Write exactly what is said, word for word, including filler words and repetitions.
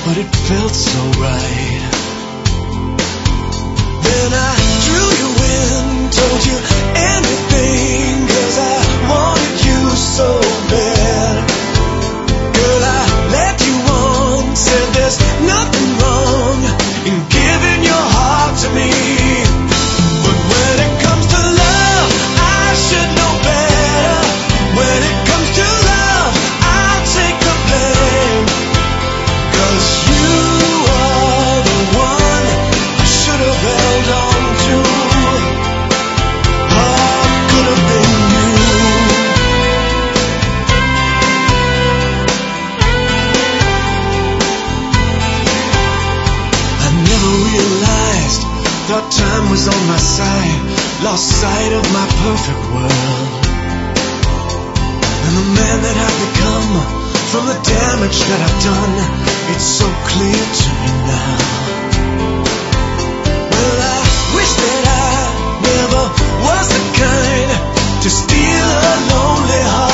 but it felt so right. Then I drew you in, told you anything, 'cause I wanted you so bad. Girl, I led you on, said there's nothing wrong in giving your heart to me. But when it comes to love, I should know better. When it comes to love, I'll take the blame. 'Cause you are the one I should have held on to. Oh, could have been you. I never realized, thought time was on my side, lost sight of my perfect world. And the man that I've become, from the damage that I've done, it's so clear to me now. Well, I wish that I never was the kind to steal a lonely heart.